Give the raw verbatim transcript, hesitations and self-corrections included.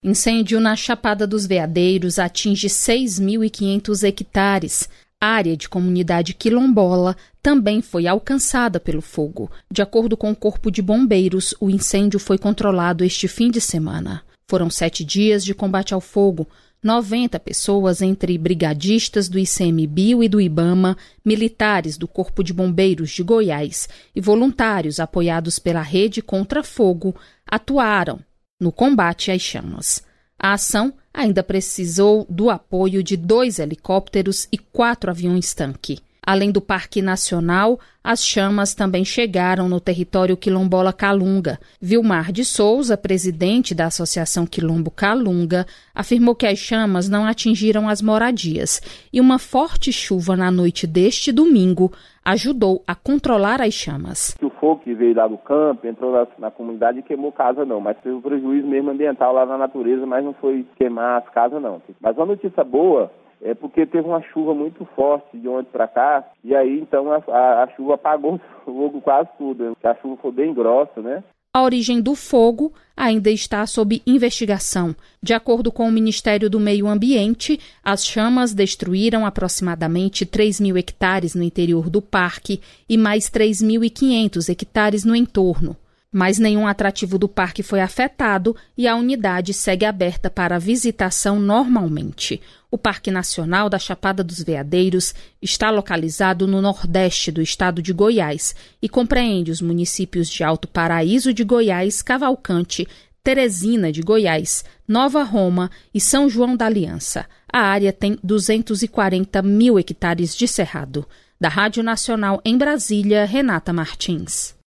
Incêndio na Chapada dos Veadeiros atinge seis mil e quinhentos hectares. A área de comunidade quilombola também foi alcançada pelo fogo. De acordo com o Corpo de Bombeiros, o incêndio foi controlado este fim de semana. Foram sete dias de combate ao fogo. noventa pessoas, entre brigadistas do ICMBio e do IBAMA, militares do Corpo de Bombeiros de Goiás e voluntários apoiados pela Rede Contra Fogo, atuaram no combate às chamas. A ação ainda precisou do apoio de dois helicópteros e quatro aviões-tanque. Além do Parque Nacional, as chamas também chegaram no território quilombola Calunga. Vilmar de Souza, presidente da Associação Quilombo Calunga, afirmou que as chamas não atingiram as moradias e uma forte chuva na noite deste domingo ajudou a controlar as chamas. O fogo que veio lá do campo, entrou na, na comunidade e queimou casa não, mas teve um prejuízo mesmo ambiental lá na natureza, mas não foi queimar as casas não. Mas uma notícia boa é porque teve uma chuva muito forte de ontem para cá, e aí então a, a, a chuva apagou o fogo quase tudo, a chuva foi bem grossa, né? A origem do fogo ainda está sob investigação. De acordo com o Ministério do Meio Ambiente, as chamas destruíram aproximadamente três mil hectares no interior do parque e mais três mil e quinhentos hectares no entorno. Mas nenhum atrativo do parque foi afetado e a unidade segue aberta para visitação normalmente. O Parque Nacional da Chapada dos Veadeiros está localizado no nordeste do estado de Goiás e compreende os municípios de Alto Paraíso de Goiás, Cavalcante, Teresina de Goiás, Nova Roma e São João da Aliança. A área tem duzentos e quarenta mil hectares de cerrado. Da Rádio Nacional em Brasília, Renata Martins.